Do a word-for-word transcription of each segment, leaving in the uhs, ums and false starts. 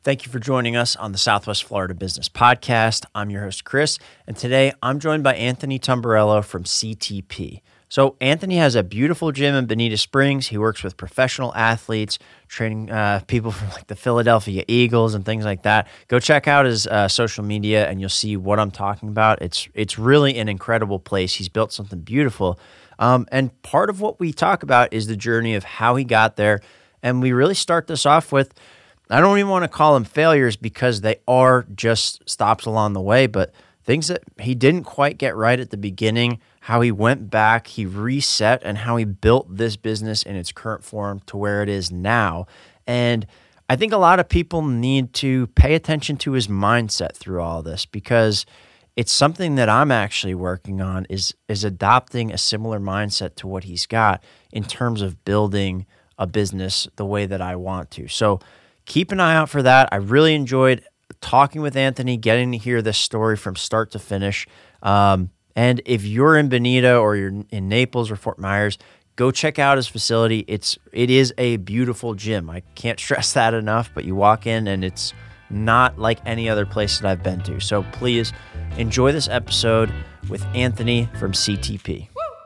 Thank you for joining us on the Southwest Florida Business Podcast. I'm your host, Chris, and today I'm joined by Anthony Tamburello from C T P. So Anthony has a beautiful gym in Bonita Springs. He works with professional athletes, training uh, people from like the Philadelphia Eagles and things like that. Go check out his uh, social media and you'll see what I'm talking about. It's it's really an incredible place. He's built something beautiful. Um, and part of what we talk about is the journey of how he got there. And we really start this off with, I don't even want to call them failures because they are just stops along the way, but things that he didn't quite get right at the beginning, how he went back, he reset, and how he built this business in its current form to where it is now. And I think a lot of people need to pay attention to his mindset through all this because it's something that I'm actually working on is, is adopting a similar mindset to what he's got in terms of building a business the way that I want to. So keep an eye out for that. I really enjoyed talking with Anthony, getting to hear this story from start to finish. Um, and if you're in Bonita or you're in Naples or Fort Myers, go check out his facility. It's it is a beautiful gym. I can't stress that enough, but you walk in and it's not like any other place that I've been to. So please enjoy this episode with Anthony from C T P.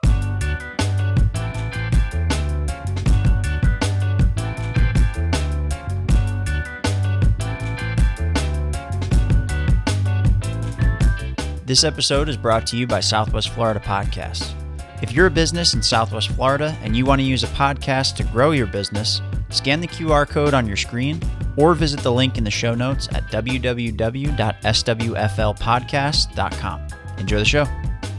This episode is brought to you by Southwest Florida Podcasts. If you're a business in Southwest Florida and you want to use a podcast to grow your business, scan the Q R code on your screen or visit the link in the show notes at w w w dot s w f l podcast dot com. Enjoy the show.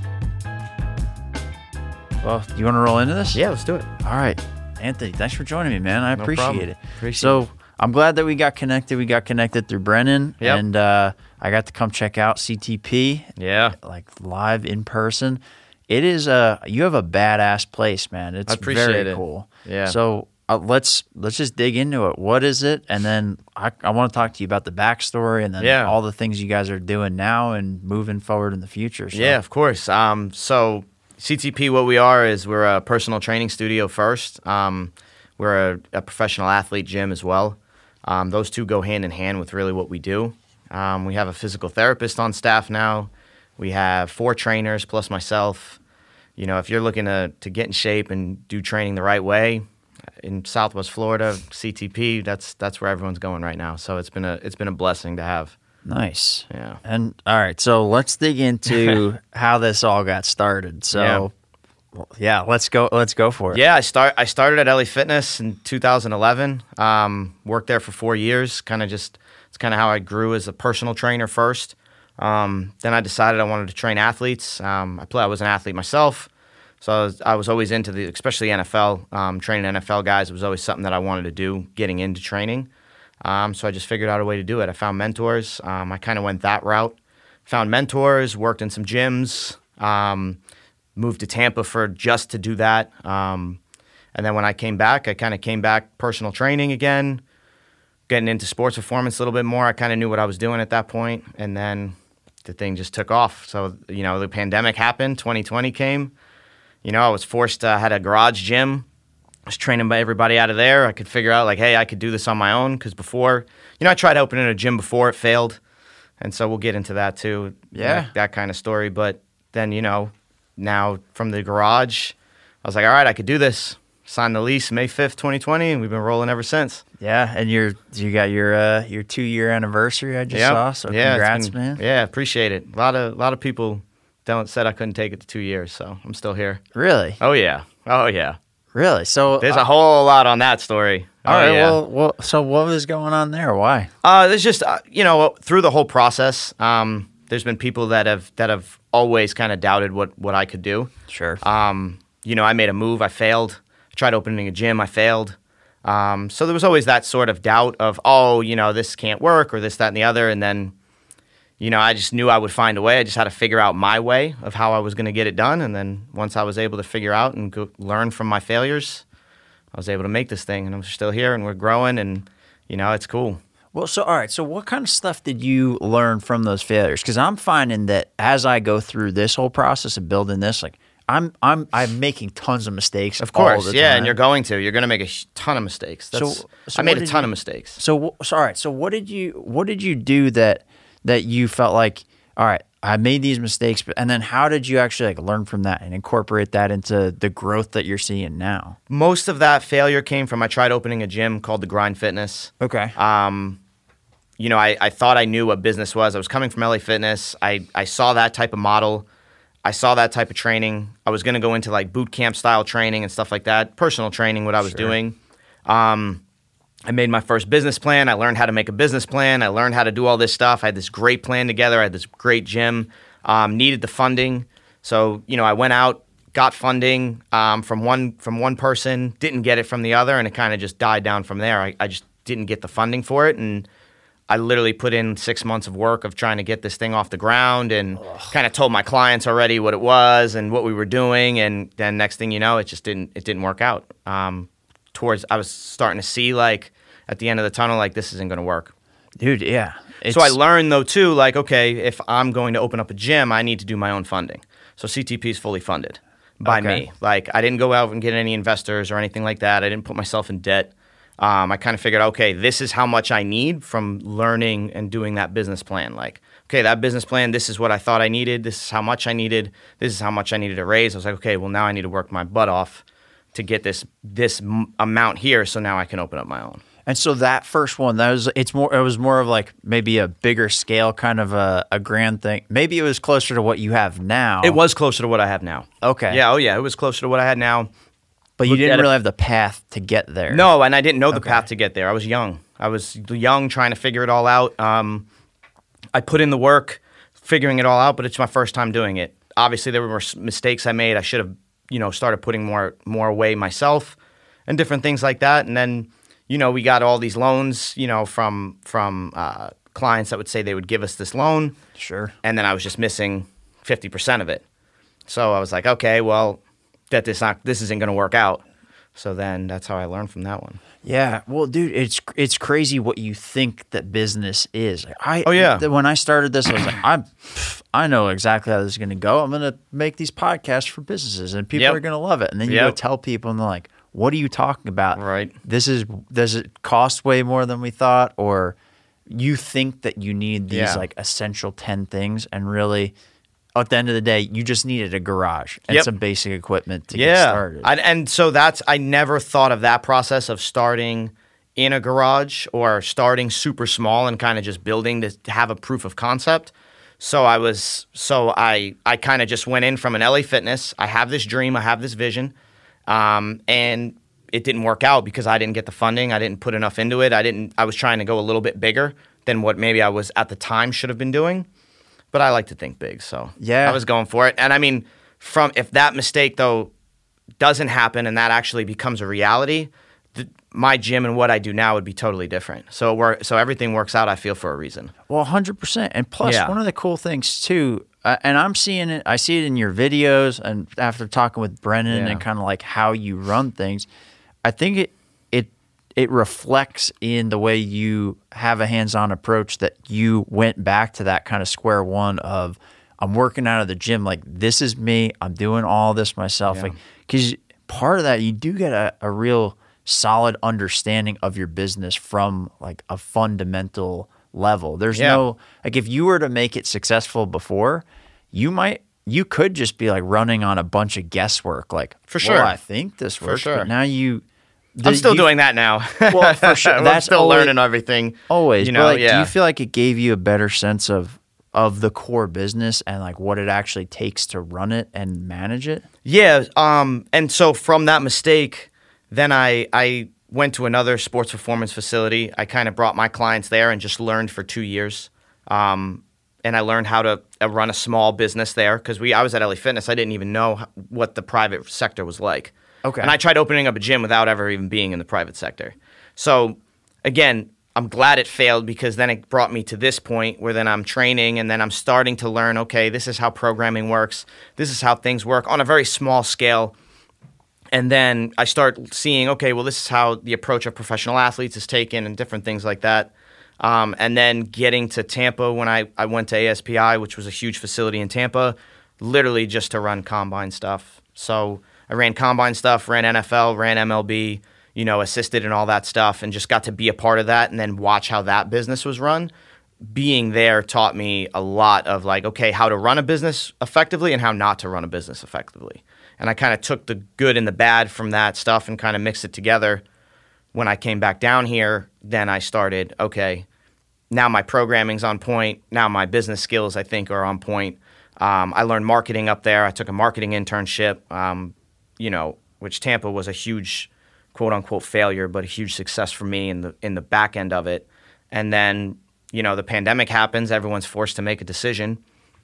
Well, you want to roll into this? Yeah, let's do it. All right. Anthony, thanks for joining me, man. I No appreciate problem. it. Appreciate so it. I'm glad that we got connected. We got connected through Brennan, Yep. and uh, I got to come check out C T P. Yeah. Like live in person. It is a you have a badass place, man. It's I appreciate very it. cool. Yeah. So uh, let's let's just dig into it. What is it? And then I, I want to talk to you about the backstory and then Yeah. all the things you guys are doing now and moving forward in the future. So. Yeah, of course. Um, so C T P, what we are is we're a personal training studio first. Um, we're a, a professional athlete gym as well. Um, those two go hand in hand with really what we do. Um, we have a physical therapist on staff now. We have four trainers plus myself. You know, if you're looking to, to get in shape and do training the right way in Southwest Florida, C T P, that's that's where everyone's going right now. So it's been a it's been a blessing to have. Nice. Yeah. And all right, so let's dig into how this all got started. So Yeah. well, yeah, let's go let's go for it. Yeah, I start. I started at L A Fitness in two thousand eleven. Um, worked there for four years. Kind of just it's kind of how I grew as a personal trainer first. Um, then I decided I wanted to train athletes. Um, I play. I was an athlete myself, so I was, I was always into the, especially N F L. Um, training N F L guys was always something that I wanted to do. Getting into training, um, so I just figured out a way to do it. I found mentors. Um, I kind of went that route. Found mentors. Worked in some gyms. Um, moved to Tampa for just to do that. Um, and then when I came back, I kind of came back personal training again, getting into sports performance a little bit more. I kind of knew what I was doing at that point, and then the thing just took off. So, you know, the pandemic happened, twenty twenty came. You know, I was forced to, I had a garage gym. I was training by everybody out of there. I could figure out, like, hey, I could do this on my own, because before, you know, I tried opening a gym before, it failed. And so we'll get into that too. Yeah. That, that kind of story. But then, you know, now from the garage, I was like, all right, I could do this. Signed the lease May fifth, twenty twenty, and we've been rolling ever since. Yeah, and you're you got your uh, your two year anniversary I just Yep. saw. So yeah, it's congrats, been- man. Yeah, appreciate it. A lot of a lot of people don't said I couldn't take it to two years, so I'm still here. Really, Oh yeah, oh yeah. really. So There's uh, a whole lot on that story. all oh, right. yeah. Well, well, so what was going on there? Why? Uh, there's just uh, you know through the whole process, um, there's been people that have that have always kind of doubted what what I could do. Sure. Um, you know, I made a move, I failed. I tried opening a gym, I failed. Um, so there was always that sort of doubt of, oh, you know, this can't work or this, that, and the other. And then, you know, I just knew I would find a way. I just had to figure out my way of how I was going to get it done. And then once I was able to figure out and go learn from my failures, I was able to make this thing. And I'm still here and we're growing and, you know, it's cool. Well, so all right. So what kind of stuff did you learn from those failures? Because I'm finding that as I go through this whole process of building this, like I'm I'm I'm making tons of mistakes. Of course, all the yeah, time. and you're going to. You're going to make a sh- ton of mistakes. That's, So- so I made what a did ton you- of mistakes. So, so all right. So what did you what did you do that that you felt like, all right, I made these mistakes, but and then how did you actually like learn from that and incorporate that into the growth that you're seeing now? Most of that failure came from I tried opening a gym called the Grind Fitness. Okay. Um, you know, I, I thought I knew what business was. I was coming from L A Fitness. I, I saw that type of model. I saw that type of training. I was going to go into like boot camp style training and stuff like that, personal training, what I was Sure. doing. Um, I made my first business plan. I learned how to make a business plan. I learned how to do all this stuff. I had this great plan together. I had this great gym. Um, needed the funding. So, you know, I went out, got funding um, from one from one person, didn't get it from the other, and it kind of just died down from there. I, I just didn't get the funding for it, and I literally put in six months of work of trying to get this thing off the ground and kind of told my clients already what it was and what we were doing, and then next thing you know, it just didn't it didn't work out. Um, towards I was starting to see like at the end of the tunnel, like this isn't going to work. Dude, yeah. So I It's- learned though too, like okay, if I'm going to open up a gym, I need to do my own funding. So C T P is fully funded by Okay. me. Like I didn't go out and get any investors or anything like that. I didn't put myself in debt. Um, I kind of figured, okay, this is how much I need from learning and doing that business plan. Like, okay, that business plan, this is what I thought I needed. This is how much I needed. This is how much I needed to raise. I was like, okay, well now I need to work my butt off to get this this m- amount here, so now I can open up my own. And so that first one, that was it's more it was more of like maybe a bigger scale kind of a, a grand thing. Maybe it was closer to what you have now. It was closer to what I have now. Okay. Yeah, oh yeah, it was closer to what I had now. But you looked didn't at it- really have the path to get there. No, and I didn't know the Okay. path to get there. I was young. I was young, trying to figure it all out. Um, I put in the work, figuring it all out, but it's my first time doing it. Obviously, there were s- mistakes I made. I should have, you know, started putting more more away myself, and different things like that. And then, you know, we got all these loans, you know, from from uh, clients that would say they would give us this loan, Sure. and then I was just missing fifty percent of it. So I was like, okay, well, that this not this isn't going to work out. So then that's how I learned from that one. Yeah, well, dude, it's it's crazy what you think that business is. I Oh, yeah. th- when I started this, I was like, I'm, pff, I know exactly how this is going to go. I'm going to make these podcasts for businesses, and people Yep. are going to love it. And then you go Yep. tell people, and they're like, "What are you talking about? Right. This is does it cost way more than we thought, or you think that you need these Yeah. like essential ten things, and really." At the end of the day, you just needed a garage and Yep. some basic equipment to get Yeah, started. I, and so that's I never thought of that process of starting in a garage or starting super small and kind of just building to have a proof of concept. So I was so I I kind of just went in from an L A Fitness. I have this dream, I have this vision, um, and it didn't work out because I didn't get the funding. I didn't put enough into it. I didn't. I was trying to go a little bit bigger than what maybe I was at the time should have been doing. But I like to think big, so Yeah. I was going for it. And I mean, from if that mistake though doesn't happen and that actually becomes a reality, th- my gym and what I do now would be totally different. So it wor- so everything works out, I feel, for a reason. Well, one hundred percent. And plus, Yeah. one of the cool things too, uh, and I'm seeing it, I see it in your videos and after talking with Brennan Yeah. and kind of like how you run things, I think it, it, it reflects in the way you have a hands-on approach that you went back to that kind of square one of I'm working out of the gym. Like, this is me. I'm doing all this myself. Yeah. Like, because part of that, you do get a, a real solid understanding of your business from like a fundamental level. There's Yeah. no, like, if you were to make it successful before, you might, you could just be like running on a bunch of guesswork. Like, For well, sure. I think this works. sure. But now you, I'm the- still you- doing that now. Well, for sure. I'm That's still always- learning everything. Always. You But know, like, do yeah. you feel like it gave you a better sense of, of the core business and like what it actually takes to run it and manage it? Yeah, um, and so from that mistake, then I I went to another sports performance facility. I kind of brought my clients there and just learned for two years. Um, and I learned how to uh, run a small business there because we I was at L A Fitness. I didn't even know h- what the private sector was like. Okay. And I tried opening up a gym without ever even being in the private sector. So again, I'm glad it failed because then it brought me to this point where then I'm training and then I'm starting to learn, okay, this is how programming works. This is how things work on a very small scale. And then I start seeing, okay, well, this is how the approach of professional athletes is taken and different things like that. Um, and then getting to Tampa when I, I went to A S P I, which was a huge facility in Tampa, literally just to run combine stuff. So I ran combine stuff, ran N F L, ran M L B, you know, assisted in all that stuff, and just got to be a part of that and then watch how that business was run. Being there taught me a lot of like, okay, how to run a business effectively and how not to run a business effectively. And I kind of took the good and the bad from that stuff and kind of mixed it together. When I came back down here, then I started, okay, now my programming's on point. Now my business skills, I think, are on point. Um, I learned marketing up there. I took a marketing internship, um, you know, which Tampa was a huge, quote unquote, failure, but a huge success for me in the in the back end of it. And then, you know, the pandemic happens. Everyone's forced to make a decision.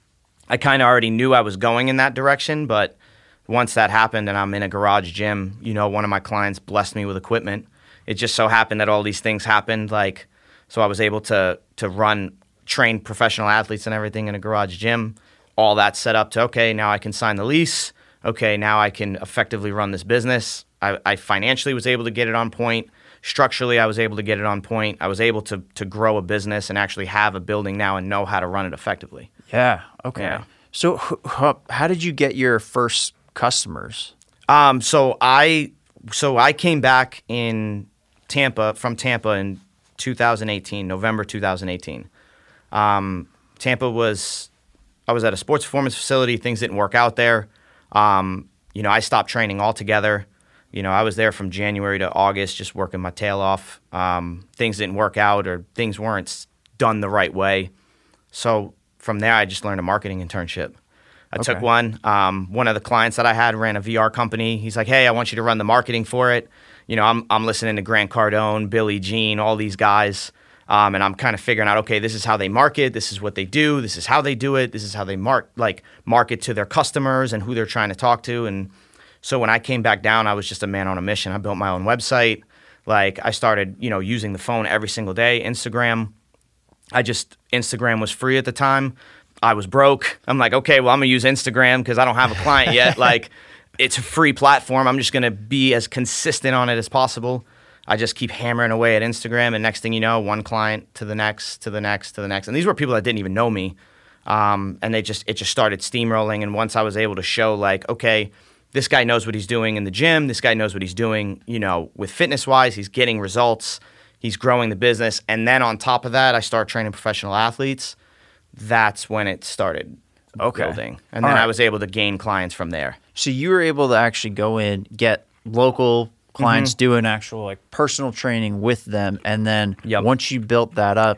I kind of already knew I was going in that direction, but once that happened and I'm in a garage gym, you know, one of my clients blessed me with equipment. It just so happened that all these things happened, like, so I was able to to run, train professional athletes and everything in a garage gym. All that set up to, okay, now I can sign the lease. Okay, now I can effectively run this business. I, I financially was able to get it on point. Structurally, I was able to get it on point. I was able to to grow a business and actually have a building now and know how to run it effectively. Yeah, okay. Yeah. So h- how did you get your first customers? Um, so I so I came back in Tampa, from Tampa in two thousand eighteen, November two thousand eighteen. Um, Tampa was, I was at a sports performance facility. Things didn't work out there. Um, you know, I stopped training altogether. You know, I was there from January to August, just working my tail off. Um, things didn't work out, or things weren't done the right way. So from there, I just learned a marketing internship. I Okay. took one. Um, one of the clients that I had ran a V R company. He's like, "Hey, I want you to run the marketing for it." You know, I'm I'm listening to Grant Cardone, Billy Jean, all these guys, um, and I'm kind of figuring out, okay, this is how they market, this is what they do, this is how they do it, this is how they mark like market to their customers and who they're trying to talk to. And so when I came back down, I was just a man on a mission. I built my own website. Like I started, you know, using the phone every single day. Instagram. I just Instagram was free at the time. I was broke. I'm like, okay, well, I'm gonna use Instagram because I don't have a client yet. Like, it's a free platform. I'm just gonna be as consistent on it as possible. I just keep hammering away at Instagram, and next thing you know, one client to the next, to the next, to the next. And these were people that didn't even know me, um, and they just it just started steamrolling. And once I was able to show, like, okay, this guy knows what he's doing in the gym. This guy knows what he's doing, you know, with fitness wise. He's getting results. He's growing the business. And then on top of that, I start training professional athletes. That's when it started Okay. building. And All then right. I was able to gain clients from there. So you were able to actually go in, get local clients, Mm-hmm. do an actual like personal training with them, and then Yep. once you built that up,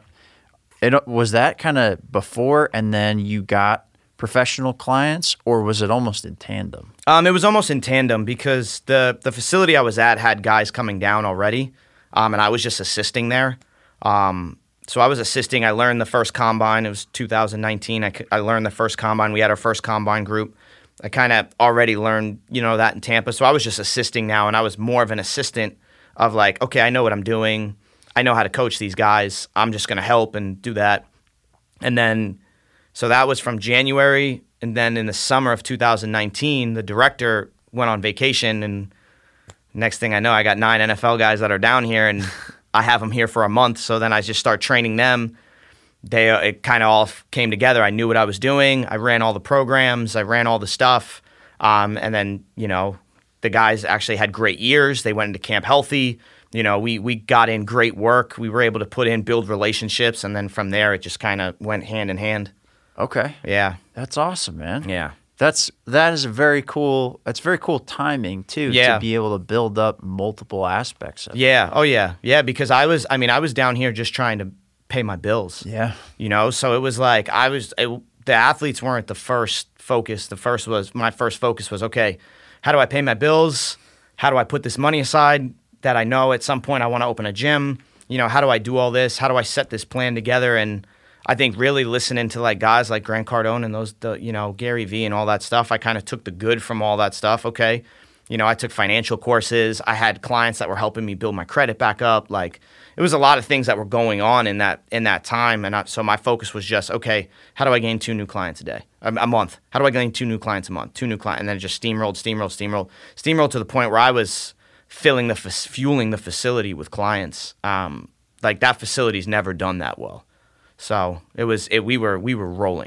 it was that kind of before, and then you got professional clients, or was it almost in tandem? Um, it was almost in tandem because the, the facility I was at had guys coming down already, um, and I was just assisting there. Um, so I was assisting. I learned the first combine. It was two thousand nineteen. I, c- I learned the first combine. We had our first combine group. I kind of already learned, you know, that in Tampa. So I was just assisting now, and I was more of an assistant of like, okay, I know what I'm doing. I know how to coach these guys. I'm just going to help and do that. And then, so that was from January. And then in the summer of two thousand nineteen, the director went on vacation. And next thing I know, I got nine N F L guys that are down here, and I have them here for a month. So then I just start training them. They uh, it kind of all f- came together. I knew what I was doing. I ran all the programs. I ran all the stuff. Um, and then, you know, the guys actually had great years. They went into camp healthy. You know, we we got in great work. We were able to put in, build relationships. And then from there, it just kind of went hand in hand. Okay, Yeah. that's awesome, man. Yeah. That's that is a very cool. That's very cool timing too. Yeah. To be able to build up multiple aspects of it. Yeah. Oh, yeah. Yeah. Because I was, I mean, I was down here just trying to pay my bills. Yeah. You know, so it was like I was, it, the athletes weren't the first focus. The first was, my first focus was, okay, how do I pay my bills? How do I put this money aside that I know at some point I want to open a gym? You know, how do I do all this? How do I set this plan together? And I think really listening to like guys like Grant Cardone and those, the, you know, Gary Vee and all that stuff, I kind of took the good from all that stuff. Okay. You know, I took financial courses. I had clients that were helping me build my credit back up. Like it was a lot of things that were going on in that, in that time. And I, so my focus was just, okay, how do I gain two new clients a day, a, a month? How do I gain two new clients a month, two new clients? And then it just steamrolled, steamrolled, steamrolled, steamrolled to the point where I was filling the, fueling the facility with clients. Um, like that facility's never done that well. So it was it, we were we were rolling.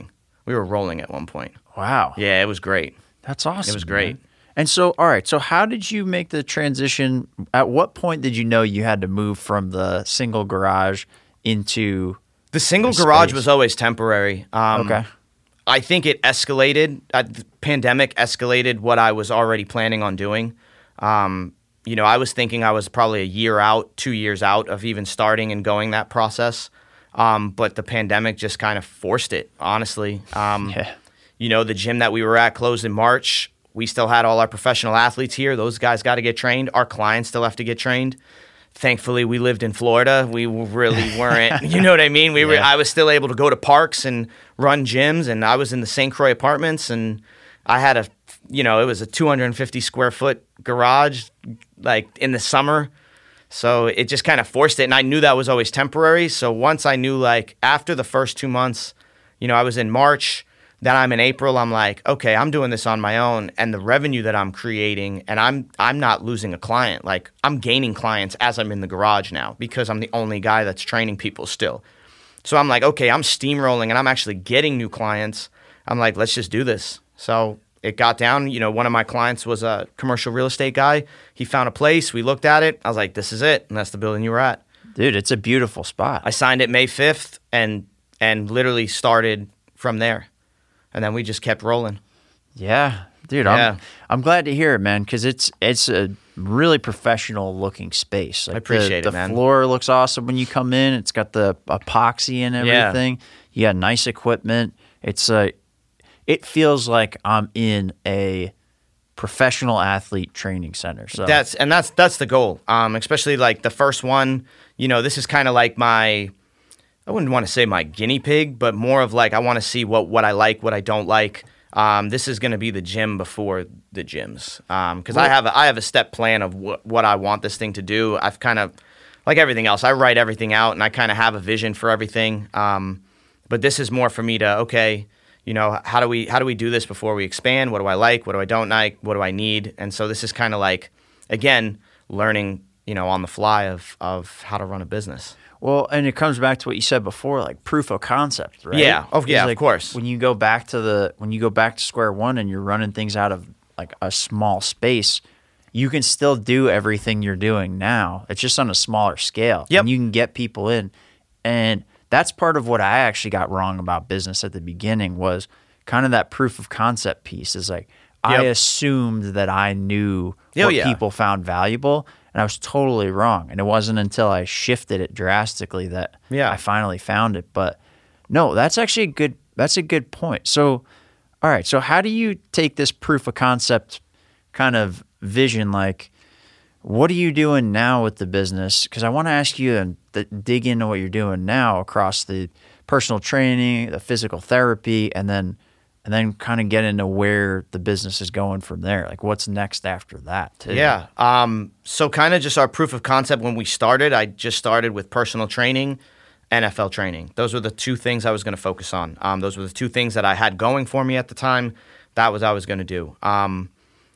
We were rolling at one point. Wow. Yeah, it was great. That's awesome. It was great. Man. And so, all right, so how did you make the transition? At what point did you know you had to move from the single garage into The single the garage space? was always temporary. Um, Okay. I think it escalated. Uh, the pandemic escalated what I was already planning on doing. Um, you know, I was thinking I was probably a year out, two years out of even starting and going that process. Um, but the pandemic just kind of forced it, honestly. Um, Yeah. You know, the gym that we were at closed in March. We still had all our professional athletes here. Those guys got to get trained. Our clients still have to get trained. Thankfully, we lived in Florida. We really weren't, you know what I mean? We were. Yeah. I was still able to go to parks and run gyms, and I was in the Saint Croix apartments, and I had a, you know, it was a two hundred fifty square foot garage, like in the summer. So it just kind of forced it, and I knew that was always temporary. So once I knew, like, after the first two months, you know, I was in March, then I'm in April, I'm like, okay, I'm doing this on my own, and the revenue that I'm creating, and I'm I'm not losing a client. Like, I'm gaining clients as I'm in the garage now because I'm the only guy that's training people still. So I'm like, okay, I'm steamrolling, and I'm actually getting new clients. I'm like, let's just do this. So it got down. You know, one of my clients was a commercial real estate guy. He found a place. We looked at it. I was like, this is it, and that's the building you were at. Dude, it's a beautiful spot. I signed it May fifth and and literally started from there. And then we just kept rolling. Yeah, dude, Yeah. I'm I'm glad to hear it, man, because it's it's a really professional looking space. Like I appreciate the, it, man. The floor looks awesome when you come in. It's got the epoxy and Yeah. everything. You got nice equipment. It's a, it feels like I'm in a professional athlete training center. So That's and that's that's the goal. Um, especially like the first one. You know, this is kind of like my. I wouldn't want to say my guinea pig, but more of like I want to see what, what I like, what I don't like. Um, this is going to be the gym before the gyms because I have a, I have a step plan of what, what I want this thing to do. I've kind of like everything else. I write everything out and I kind of have a vision for everything. Um, but this is more for me to okay, you know, how do we how do we do this before we expand? What do I like? What do I don't like? What do I need? And so this is kind of like again learning, you know, on the fly of of how to run a business. Well, and it comes back to what you said before, like proof of concept, right? Yeah. Oh, yeah, Because, of course. When you go back to the when you go back to square one and you're running things out of like a small space, you can still do everything you're doing now. It's just on a smaller scale. Yep. And you can get people in. And that's part of what I actually got wrong about business at the beginning was kind of that proof of concept piece is like I Yep. assumed that I knew Oh, what yeah. people found valuable. And I was totally wrong. And it wasn't until I shifted it drastically that Yeah. I finally found it. But no, that's actually a good that's a good point. So all right, so how do you take this proof of concept kind of vision? Like, what are you doing now with the business? Because I want to ask you and th- dig into what you're doing now across the personal training, the physical therapy, and then and then kind of get into where the business is going from there. Like, what's next after that, too? Yeah. Um, so kind of just our proof of concept when we started, I just started with personal training, N F L training. Those were the two things I was going to focus on. Um, those were the two things that I had going for me at the time. That was what I was going to do. Um,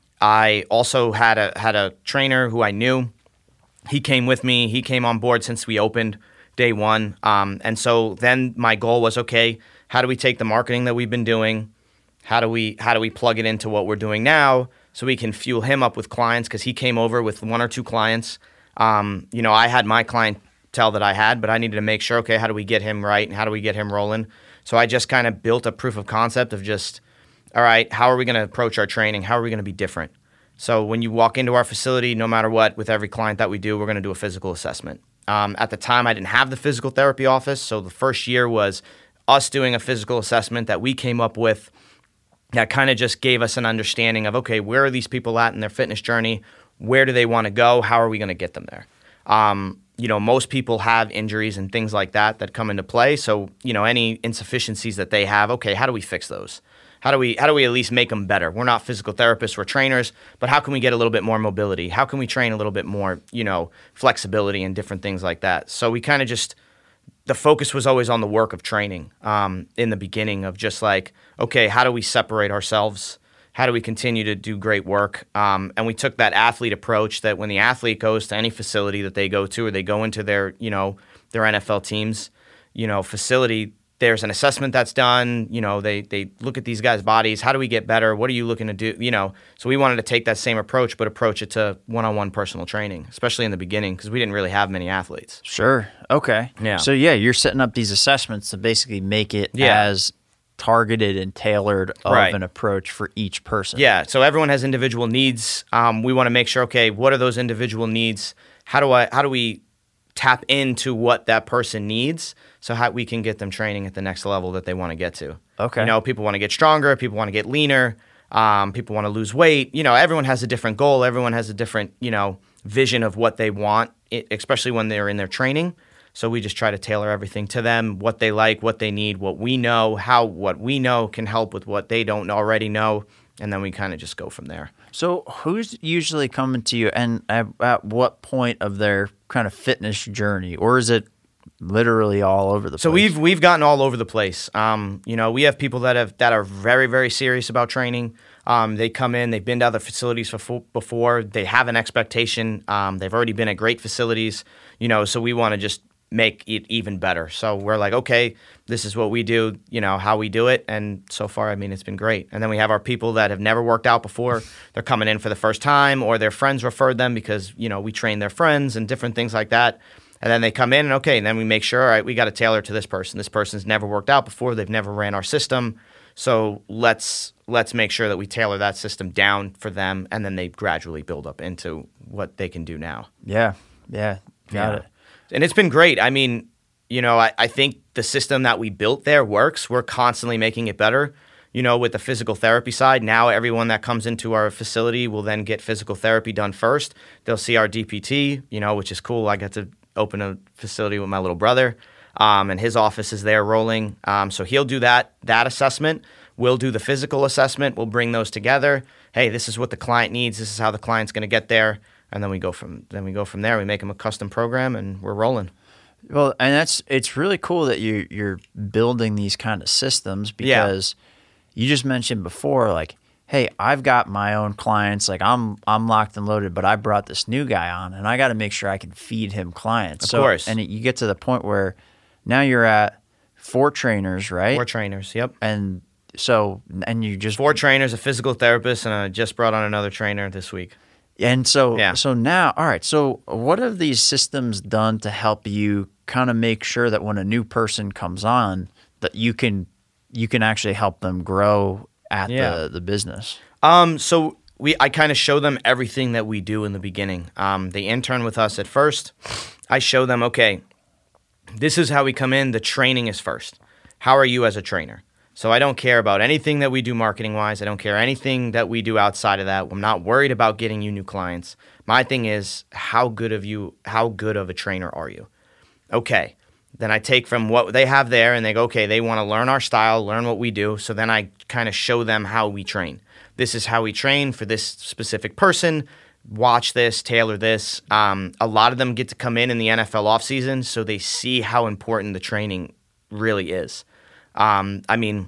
I also had a had a trainer who I knew. He came with me. He came on board since we opened day one. Um, and so then my goal was, okay, how do we take the marketing that we've been doing? How do we how do we plug it into what we're doing now so we can fuel him up with clients? Because he came over with one or two clients. Um, you know, I had my clientele that I had, but I needed to make sure, okay, how do we get him right and how do we get him rolling? So I just kind of built a proof of concept of just, all right, how are we going to approach our training? How are we going to be different? So when you walk into our facility, no matter what, with every client that we do, we're going to do a physical assessment. Um, at the time, I didn't have the physical therapy office, so the first year was us doing a physical assessment that we came up with that kind of just gave us an understanding of, okay, where are these people at in their fitness journey? Where do they want to go? How are we going to get them there? Um, you know, most people have injuries and things like that that come into play. So, you know, any insufficiencies that they have, okay, how do we fix those? How do we how do we at least make them better? We're not physical therapists, we're trainers, but how can we get a little bit more mobility? How can we train a little bit more, you know, flexibility and different things like that? So we kind of just, the focus was always on the work of training um, in the beginning of just like, okay, how do we separate ourselves? How do we continue to do great work? Um, and we took that athlete approach that when the athlete goes to any facility that they go to or they go into their, you know, their N F L teams, you know, facility, there's an assessment that's done. You know, they they look at these guys' bodies. How do we get better? What are you looking to do? You know, so we wanted to take that same approach, but approach it to one-on-one personal training, especially in the beginning, because we didn't really have many athletes. Sure. Okay. Yeah. So yeah, you're setting up these assessments to basically make it Yeah. as targeted and tailored of Right. an approach for each person. Yeah. So everyone has individual needs. Um, we want to make sure, okay, what are those individual needs? How do I? How do we tap into what that person needs, so how we can get them training at the next level that they want to get to? Okay. You know, people want to get stronger. People want to get leaner. Um, people want to lose weight. You know, everyone has a different goal. Everyone has a different, you know, vision of what they want, it, especially when they're in their training. So we just try to tailor everything to them, what they like, what they need, what we know, how what we know can help with what they don't already know, and then we kind of just go from there. So who's usually coming to you, and at, at what point of their kind of fitness journey, or is it literally all over the So place? we've we've gotten all over the place. Um, you know, we have people that have that are very very serious about training. Um, they come in, they've been to other facilities before, before. They have an expectation. Um, they've already been at great facilities. You know, so we want to just make it even better. So we're like, okay, this is what we do, you know, how we do it. And so far, I mean, it's been great. And then we have our people that have never worked out before. They're coming in for the first time, or their friends referred them because, you know, we train their friends and different things like that. And then they come in and, okay, and then we make sure, all right, we got to tailor to this person. This person's never worked out before. They've never ran our system. So let's let's make sure that we tailor that system down for them, and then they gradually build up into what they can do now. Yeah, yeah, got Yeah. it. And it's been great. I mean, you know, I, I think the system that we built there works. We're constantly making it better. You know, with the physical therapy side, now everyone that comes into our facility will then get physical therapy done first. They'll see our D P T, you know, which is cool. I got to open a facility with my little brother, um, and his office is there rolling. Um, so he'll do that that assessment. We'll do the physical assessment. We'll bring those together. Hey, this is what the client needs. This is how the client's going to get there. And then we go from then we go from there. We make them a custom program, and we're rolling. Well, and that's it's really cool that you you're building these kind of systems, because you just mentioned before, like, hey, I've got my own clients, like I'm I'm locked and loaded, but I brought this new guy on, and I got to make sure I can feed him clients. Of so, course. And it, you get to the point where now you're at four trainers, right? Four trainers. Yep. And so and you just Four trainers, a physical therapist, and I just brought on another trainer this week. And so, Yeah. so now, all right. So, what have these systems done to help you kind of make sure that when a new person comes on, that you can you can actually help them grow at Yeah. the the business? Um, so we I kind of show them everything that we do in the beginning. Um, they intern with us at first. I show them, okay, this is how we come in. The training is first. How are you as a trainer? So I don't care about anything that we do marketing-wise. I don't care anything that we do outside of that. I'm not worried about getting you new clients. My thing is, how good of you, how good of a trainer are you? Okay. Then I take from what they have there, and they go, okay, they want to learn our style, learn what we do. So then I kind of show them how we train. This is how we train for this specific person. Watch this, tailor this. Um, a lot of them get to come in in the N F L offseason, so they see how important the training really is. Um, I mean,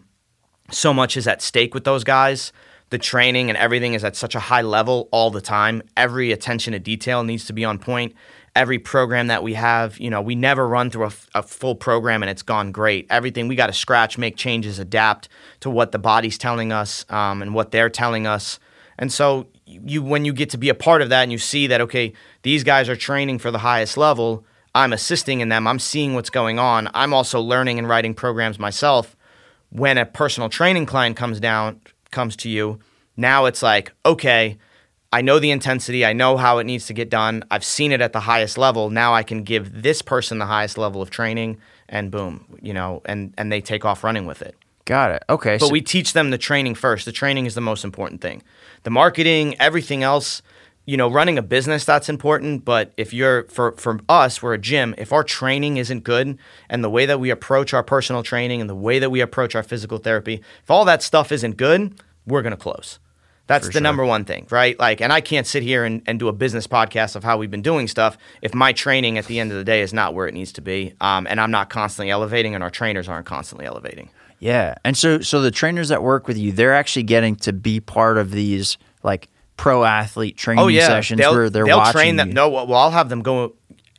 so much is at stake with those guys. The training and everything is at such a high level all the time. Every attention to detail needs to be on point. Every program that we have, you know, we never run through a, a full program and it's gone great. Everything, we got to scratch, make changes, adapt to what the body's telling us um, and what they're telling us. And so you, when you get to be a part of that and you see that, okay, these guys are training for the highest level, I'm assisting in them. I'm seeing what's going on. I'm also learning and writing programs myself. When a personal training client comes down, comes to you, now it's like, okay, I know the intensity. I know how it needs to get done. I've seen it at the highest level. Now I can give this person the highest level of training, and boom, you know, and, and they take off running with it. Got it. Okay. But so, we teach them the training first. The training is the most important thing. The marketing, everything else, you know, running a business, that's important. But if you're, for, for us, we're a gym. If our training isn't good and the way that we approach our personal training and the way that we approach our physical therapy, if all that stuff isn't good, we're going to close. That's For the sure. number one thing, right? Like, and I can't sit here and, and do a business podcast of how we've been doing stuff if my training at the end of the day is not where it needs to be. Um, and I'm not constantly elevating and our trainers aren't constantly elevating. yeah. And so, so the trainers that work with you, they're actually getting to be part of these like pro athlete training Oh yeah, sessions they'll, where they're they'll watching train them. you. No, well, I'll have them go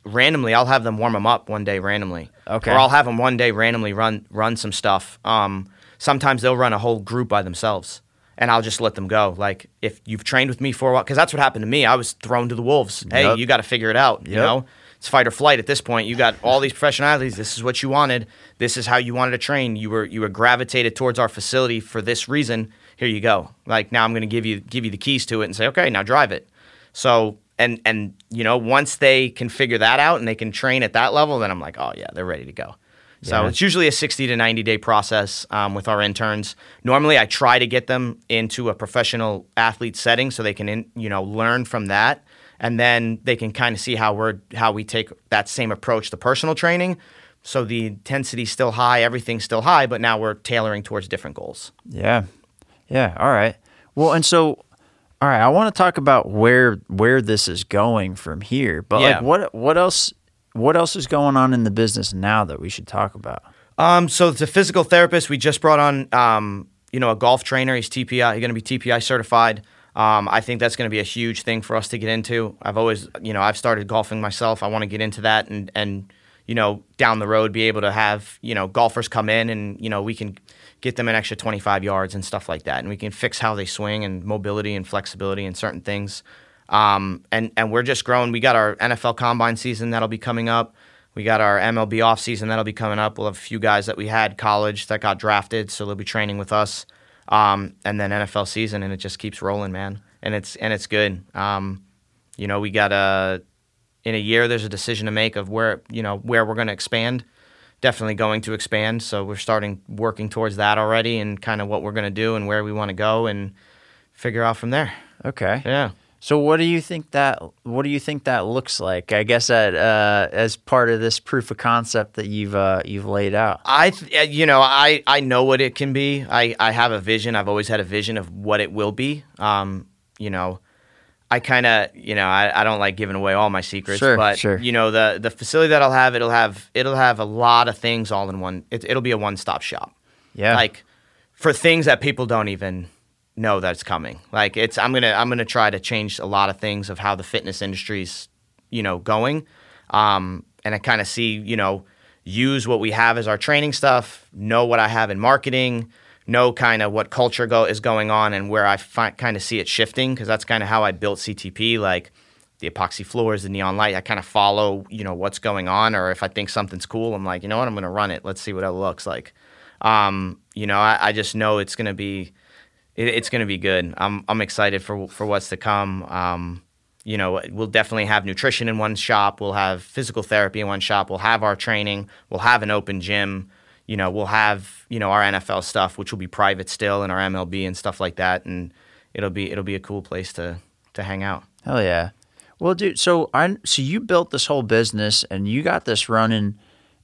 randomly, I'll have them warm them up one day randomly. Okay. Or I'll have them one day randomly run run some stuff. Um, sometimes they'll run a whole group by themselves, and I'll just let them go. Like, if you've trained with me for a while, because that's what happened to me. I was thrown to the wolves. Hey, Yep. you got to figure it out, you Yep. know? It's fight or flight at this point. You got all these professional athletes. This is what you wanted. This is how you wanted to train. You were you were gravitated towards our facility for this reason. Here you go. Like, now I'm going to give you give you the keys to it and say, okay, now drive it. So, and and you know, once they can figure that out and they can train at that level, then I'm like, oh yeah, they're ready to go. So Yeah. it's usually a sixty to ninety day process um, with our interns. Normally, I try to get them into a professional athlete setting so they can, in, you know, learn from that, and then they can kind of see how we're how we take that same approach to personal training. So the intensity's still high, everything's still high, but now we're tailoring towards different goals. Yeah. Yeah. All right. Well, and so, all right, I want to talk about where where this is going from here. But Yeah. like, what what else what else is going on in the business now that we should talk about? Um, so it's a physical therapist. We just brought on, um, you know, a golf trainer. He's T P I. He's going to be T P I certified. Um, I think that's going to be a huge thing for us to get into. I've always, you know, I've started golfing myself. I want to get into that and and you know, down the road be able to have, you know, golfers come in and, you know, we can get them an extra twenty-five yards and stuff like that. And we can fix how they swing and mobility and flexibility and certain things. Um, and, and we're just growing. We got our N F L combine season that'll be coming up. We got our M L B off season that'll be coming up. We'll have a few guys that we had college that got drafted, so they'll be training with us. Um, and then N F L season, and it just keeps rolling, man. And it's and it's good. Um, you know, we got a in a year. There's a decision to make of where you know where we're going to expand. Definitely going to expand. So we're starting working towards that already, and kind of what we're going to do and where we want to go, and figure out from there. Okay. Yeah. So what do you think that what do you think that looks like? I guess that uh, as part of this proof of concept that you've uh, you've laid out. I, th- you know, I, I know what it can be. I, I have a vision. I've always had a vision of what it will be. Um, you know, I kind of, you know, I, I don't like giving away all my secrets, Sure, but sure. you know, the the facility that I'll have, it'll have it'll have a lot of things all in one. It, it'll be a one stop shop. Yeah. Like for things that people don't even know that's coming. Like it's I'm gonna I'm gonna try to change a lot of things of how the fitness industry's, you know, going. Um, and I kind of see, you know, use what we have as our training stuff, know what I have in marketing, know kind of what culture go is going on and where I fi- kind of see it shifting, because that's kind of how I built C T P, like the epoxy floors, the neon light. I kind of follow, you know, what's going on, or if I think something's cool, I'm like, you know what, I'm going to run it. Let's see what it looks like. Um, you know, I, I just know it's going to be it, it's going to be good. I'm I'm excited for for what's to come. Um, you know, we'll definitely have nutrition in one shop. We'll have physical therapy in one shop. We'll have our training. We'll have an open gym. You know, we'll have, you know, our N F L stuff, which will be private still, and our M L B and stuff like that. And it'll be it'll be a cool place to to hang out. Hell yeah. Well, dude, so I so you built this whole business and you got this running,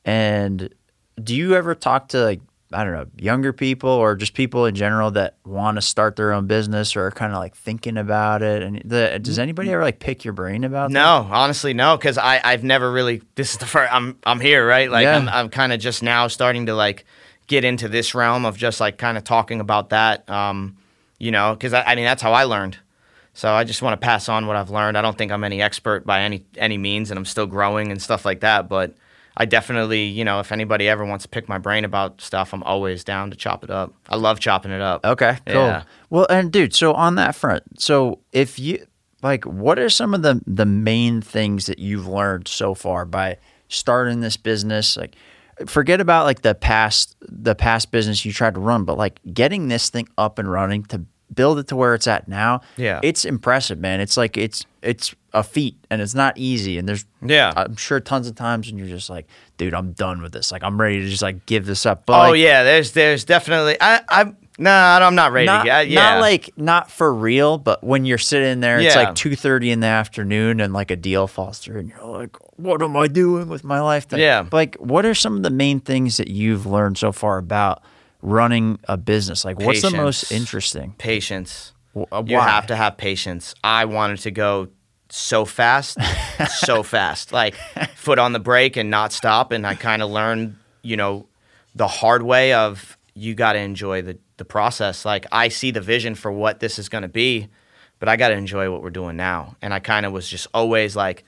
and do you ever talk to, like, I don't know, younger people or just people in general that want to start their own business or are kind of like thinking about it? And the, does anybody ever like pick your brain about that? No, honestly, no, because I I've never really. This is the first. I'm I'm here, right? Like Yeah. I'm I'm kind of just now starting to like get into this realm of just like kind of talking about that. Um, you know, because I, I mean that's how I learned. So I just want to pass on what I've learned. I don't think I'm any expert by any any means, and I'm still growing and stuff like that. But I definitely, you know, if anybody ever wants to pick my brain about stuff, I'm always down to chop it up. I love chopping it up. Okay, cool. Yeah. Well, and dude, so on that front, so if you like, what are some of the the main things that you've learned so far by starting this business? Like, forget about like the past the past business you tried to run, but like getting this thing up and running to build it to where it's at now. Yeah. It's impressive, man. It's like it's it's a feat, and it's not easy. And there's Yeah. I'm sure tons of times when you're just like, dude, I'm done with this. Like, I'm ready to just like give this up. But Oh like, yeah, there's there's definitely I I'm no, I'm not ready. not, to get, yeah. not like not for real, but when you're sitting there, it's Yeah. like two thirty in the afternoon, and like a deal falls through, and you're like, "What am I doing with my life?" Yeah. But, like, what are some of the main things that you've learned so far about running a business? Like, what's the Patience. most interesting? Patience. W- uh, You why? have to have patience. I wanted to go so fast, so fast, like foot on the brake and not stop. And I kind of learned, you know, the hard way of you got to enjoy the, the process. Like I see the vision for what this is going to be, but I got to enjoy what we're doing now. And I kind of was just always like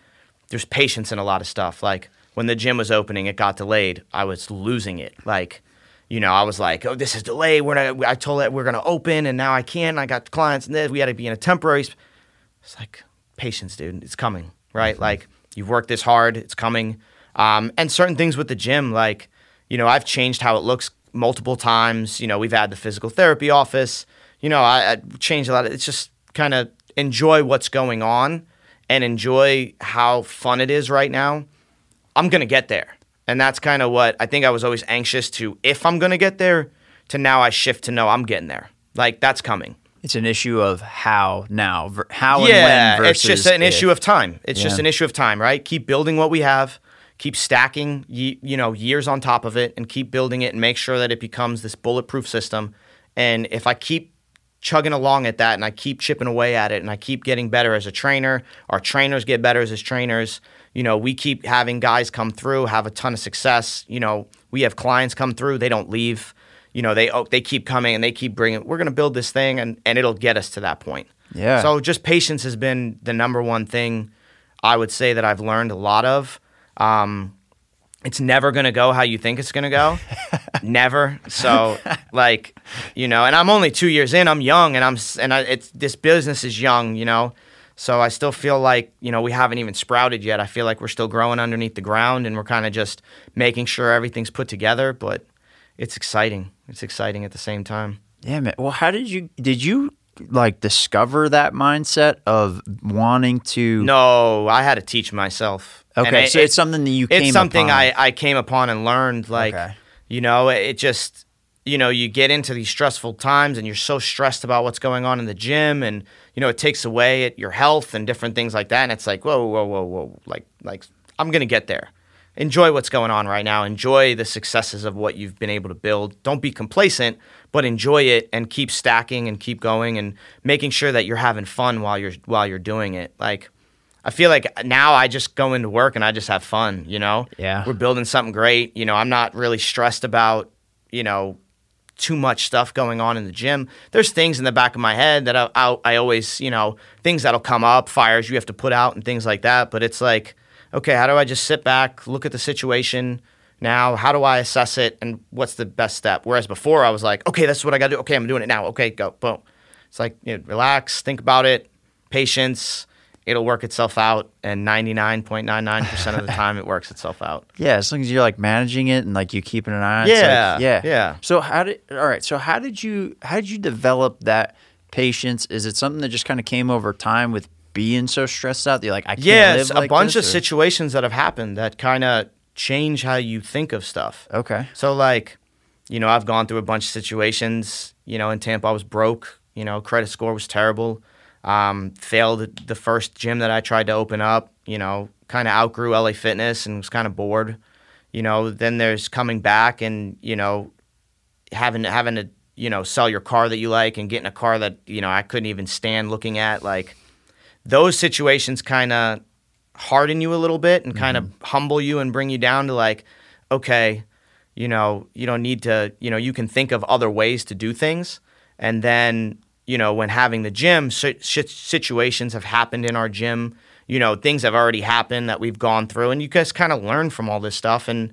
there's patience in a lot of stuff. Like when the gym was opening, it got delayed. I was losing it. Like, you know, I was like, oh, this is delayed. We're not, I told it we're going to open and now I can't. I got clients and this. We had to be in a temporary. Sp- it's like, patience, dude. It's coming, right? Mm-hmm. Like you've worked this hard. It's coming. Um, and certain things with the gym, like, you know, I've changed how it looks multiple times. You know, we've had the physical therapy office. You know, I, I changed a lot. Of, it's just kind of enjoy what's going on and enjoy how fun it is right now. I'm going to get there. And that's kind of what I think I was always anxious to, if I'm going to get there, to now I shift to no, I'm getting there. Like, that's coming. It's an issue of how now, how yeah, and when versus it's just an if. issue of time. It's yeah. just an issue of time, right? Keep building what we have, keep stacking, you know, years on top of it, and keep building it and make sure that it becomes this bulletproof system. And if I keep chugging along at that and I keep chipping away at it and I keep getting better as a trainer, our trainers get better as, as trainers, you know, we keep having guys come through, have a ton of success. You know, we have clients come through, they don't leave. You know, they oh, they keep coming and they keep bringing, we're going to build this thing and, and it'll get us to that point. Yeah. So just patience has been the number one thing I would say that I've learned a lot of. Um, it's never going to go how you think it's going to go. Never. So like, you know, and I'm only two years in, I'm young and I'm, and I, it's, this business is young, you know? So I still feel like, you know, we haven't even sprouted yet. I feel like we're still growing underneath the ground and we're kind of just making sure everything's put together, but it's exciting. It's exciting at the same time. Yeah, man. Well, how did you, did you like discover that mindset of wanting to? No, I had to teach myself. Okay, it, so it's something that you came upon. It's something I, I came upon and learned. Like, okay. you know, it just, you know, you get into these stressful times and you're so stressed about what's going on in the gym and, you know, it takes away at your health and different things like that. And it's like, whoa, whoa, whoa, whoa. Like, like I'm going to get there. Enjoy what's going on right now. Enjoy the successes of what you've been able to build. Don't be complacent, but enjoy it and keep stacking and keep going and making sure that you're having fun while you're while you're doing it. Like, I feel like now I just go into work and I just have fun, you know? Yeah. We're building something great. You know, I'm not really stressed about, you know, too much stuff going on in the gym. There's things in the back of my head that I, I, I always, you know, things that'll come up, fires you have to put out and things like that. But it's like, okay, how do I just sit back, look at the situation now? How do I assess it? And what's the best step? Whereas before I was like, okay, that's what I got to do. Okay, I'm doing it now. Okay, go, boom. It's like, you know, relax, think about it, patience. It'll work itself out, and ninety-nine point nine nine percent of the time it works itself out. Yeah, as long as you're like managing it and like you keeping an eye on it. Yeah, like, yeah, yeah. So how did all right? So how did you how did you develop that patience? Is it something that just kind of came over time with being so stressed out that you're like, I can't yes, live like a bunch this, of or? situations that have happened that kind of change how you think of stuff. Okay. So like, you know, I've gone through a bunch of situations. You know, in Tampa, I was broke. You know, credit score was terrible. Um, failed the first gym that I tried to open up, you know, kind of outgrew L A Fitness and was kind of bored. You know, then there's coming back and, you know, having, having to, you know, sell your car that you like and getting a car that, you know, I couldn't even stand looking at. Like, those situations kind of harden you a little bit and kind of mm-hmm. humble you and bring you down to like, okay, you know, you don't need to, you know, you can think of other ways to do things. And then, you know, when having the gym, situations have happened in our gym. You know, things have already happened that we've gone through, and you guys kind of learn from all this stuff. And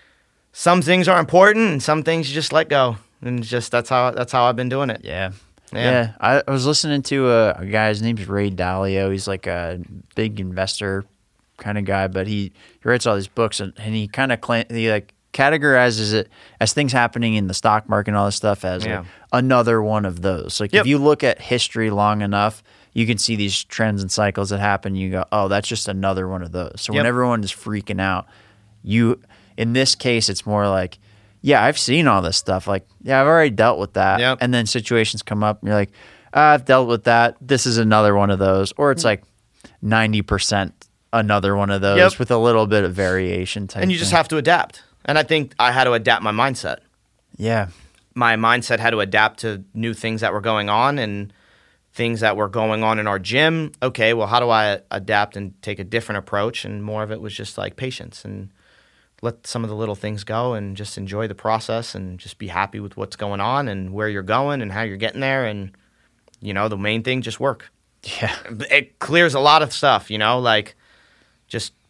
some things are important, and some things you just let go. And just that's how that's how I've been doing it. Yeah, yeah. yeah. I, I was listening to a, a guy. His name's Ray Dalio. He's like a big investor kind of guy, but he, he writes all these books, and, and he kind of he like. categorizes it as things happening in the stock market and all this stuff as yeah. like another one of those. Like yep. if you look at history long enough, you can see these trends and cycles that happen. You go, oh, that's just another one of those. So yep. when everyone is freaking out, you, in this case, it's more like, yeah, I've seen all this stuff. Like, yeah, I've already dealt with that. Yep. And then situations come up and you're like, ah, I've dealt with that. This is another one of those. Or it's like ninety percent another one of those yep. with a little bit of variation type And you just thing. have to adapt. And I think I had to adapt my mindset. Yeah. My mindset had to adapt to new things that were going on and things that were going on in our gym. Okay, well, how do I adapt and take a different approach? And more of it was just like patience and let some of the little things go and just enjoy the process and just be happy with what's going on and where you're going and how you're getting there. And, you know, the main thing, just work. Yeah. It clears a lot of stuff, you know, like just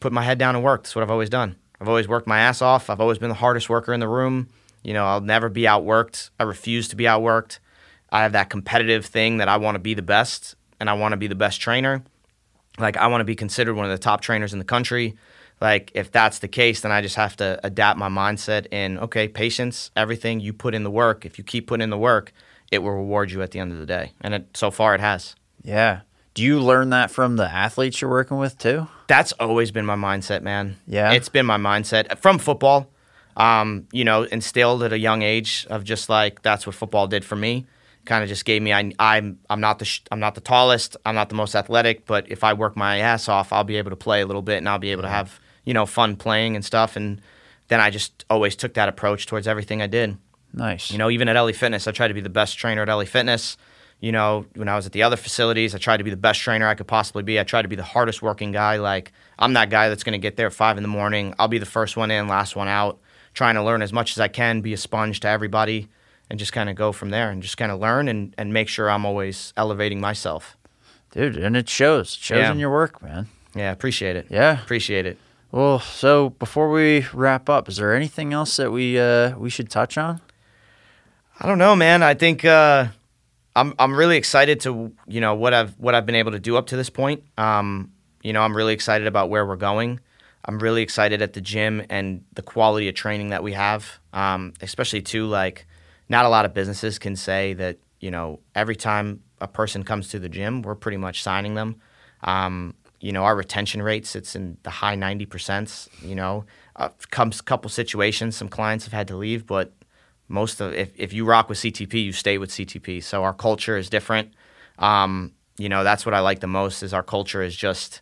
put my head down and work. That's what I've always done. I've always worked my ass off. I've always been the hardest worker in the room. You know, I'll never be outworked. I refuse to be outworked. I have that competitive thing that I want to be the best, and I want to be the best trainer. Like, I want to be considered one of the top trainers in the country. Like, if that's the case, then I just have to adapt my mindset in, okay, patience, everything, you put in the work. If you keep putting in the work, it will reward you at the end of the day. And it, so far it has. Yeah. Do you learn that from the athletes you're working with too? That's always been my mindset, man. Yeah. It's been my mindset from football, um, you know, instilled at a young age of just like, that's what football did for me. Kind of just gave me, I, I'm I'm not the sh- I'm not the tallest, I'm not the most athletic, but if I work my ass off, I'll be able to play a little bit and I'll be able to have, you know, fun playing and stuff. And then I just always took that approach towards everything I did. Nice. You know, even at L A Fitness, I tried to be the best trainer at L A Fitness. You know, when I was at the other facilities, I tried to be the best trainer I could possibly be. I tried to be the hardest working guy. Like, I'm that guy that's going to get there at five in the morning. I'll be the first one in, last one out, trying to learn as much as I can, be a sponge to everybody, and just kind of go from there and just kind of learn and, and make sure I'm always elevating myself. Dude, and it shows. It shows Yeah. in your work, man. Yeah, appreciate it. Yeah. Appreciate it. Well, so before we wrap up, is there anything else that we uh, we should touch on? I don't know, man. I think uh, I'm I'm really excited to, you know, what I've what I've been able to do up to this point. Um, you know, I'm really excited about where we're going. I'm really excited at the gym and the quality of training that we have, um, especially too, like, not a lot of businesses can say that, you know, every time a person comes to the gym, we're pretty much signing them. Um, you know, our retention rate sits in the high ninety percent, you know. Uh, comes a couple situations, some clients have had to leave, but most of, if, if you rock with C T P, you stay with C T P. So our culture is different. Um, you know, that's what I like the most is our culture is just,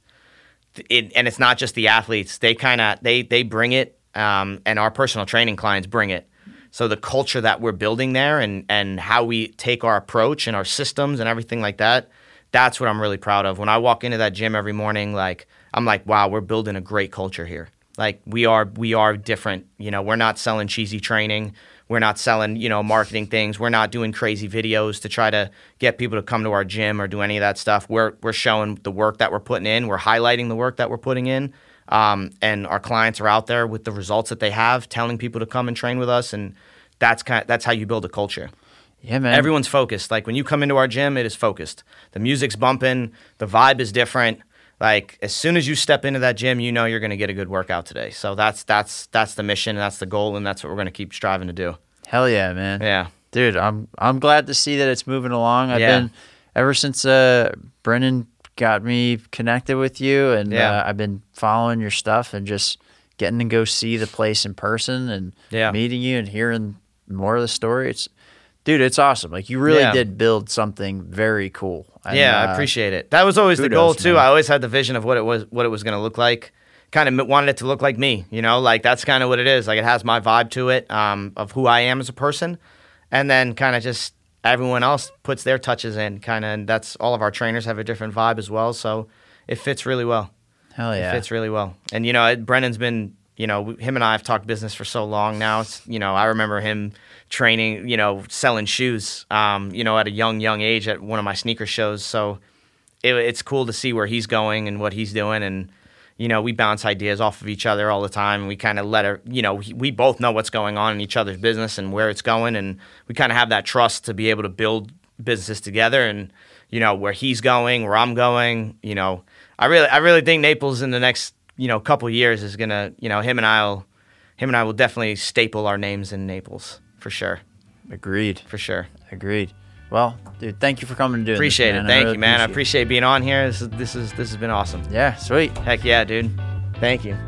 it, and it's not just the athletes. They kind of, they, they bring it, um, and our personal training clients bring it. So the culture that we're building there and, and how we take our approach and our systems and everything like that, that's what I'm really proud of. When I walk into that gym every morning, like, I'm like, wow, we're building a great culture here. Like, we are, we are different. You know, we're not selling cheesy training. We're not selling, you know, marketing things. We're not doing crazy videos to try to get people to come to our gym or do any of that stuff. We're, we're showing the work that we're putting in. We're highlighting the work that we're putting in. Um, and our clients are out there with the results that they have, telling people to come and train with us, and that's kind of, that's how you build a culture. Yeah, man. Everyone's focused. Like, when you come into our gym, it is focused. The music's bumping, the vibe is different. Like, as soon as you step into that gym, you know you're going to get a good workout today. So that's that's that's the mission, that's the goal, and that's what we're going to keep striving to do. Hell yeah, man. Yeah, dude, I'm I'm glad to see that it's moving along. I've Yeah. been ever since uh, Brennan got me connected with you, and Yeah. uh, I've been following your stuff and just getting to go see the place in person and Yeah. meeting you and hearing more of the story. It's, dude, it's awesome. Like, you really Yeah. did build something very cool. And, yeah, uh, I appreciate it. That was always the kudos, goal too. man. I always had the vision of what it was, what it was going to look like. Kind of wanted it to look like me, you know. Like, that's kind of what it is. Like, it has my vibe to it, um, of who I am as a person, and then kind of just everyone else puts their touches in. Kind of, and that's all of our trainers have a different vibe as well. So it fits really well. Hell yeah. It fits really well. And, you know, it, Brennan's been, you know, him and I have talked business for so long now. It's, you know, I remember him training, you know, selling shoes, um, you know, at a young, young age at one of my sneaker shows. So it, it's cool to see where he's going and what he's doing. And, you know, we bounce ideas off of each other all the time. And we kind of let her, you know, we both know what's going on in each other's business and where it's going. And we kind of have that trust to be able to build businesses together. And, you know, where he's going, where I'm going, you know, I really, I really think Naples in the next, you know, couple years is gonna, you know, him and I'll, him and I will definitely staple our names in Naples for sure. Agreed. For sure. Agreed. Well, dude, thank you for coming and doing Appreciate this, it. man. Thank really you, man. I appreciate appreciate being on here. This is, this is this has been awesome. it. Yeah, sweet. Heck yeah, dude. Thank you.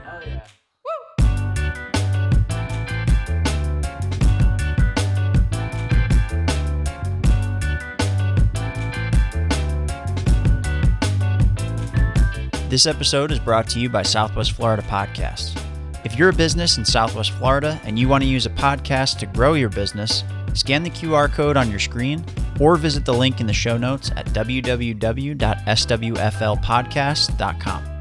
This episode is brought to you by Southwest Florida Podcasts. If you're a business in Southwest Florida and you want to use a podcast to grow your business, scan the Q R code on your screen or visit the link in the show notes at w w w dot s w f l podcast dot com.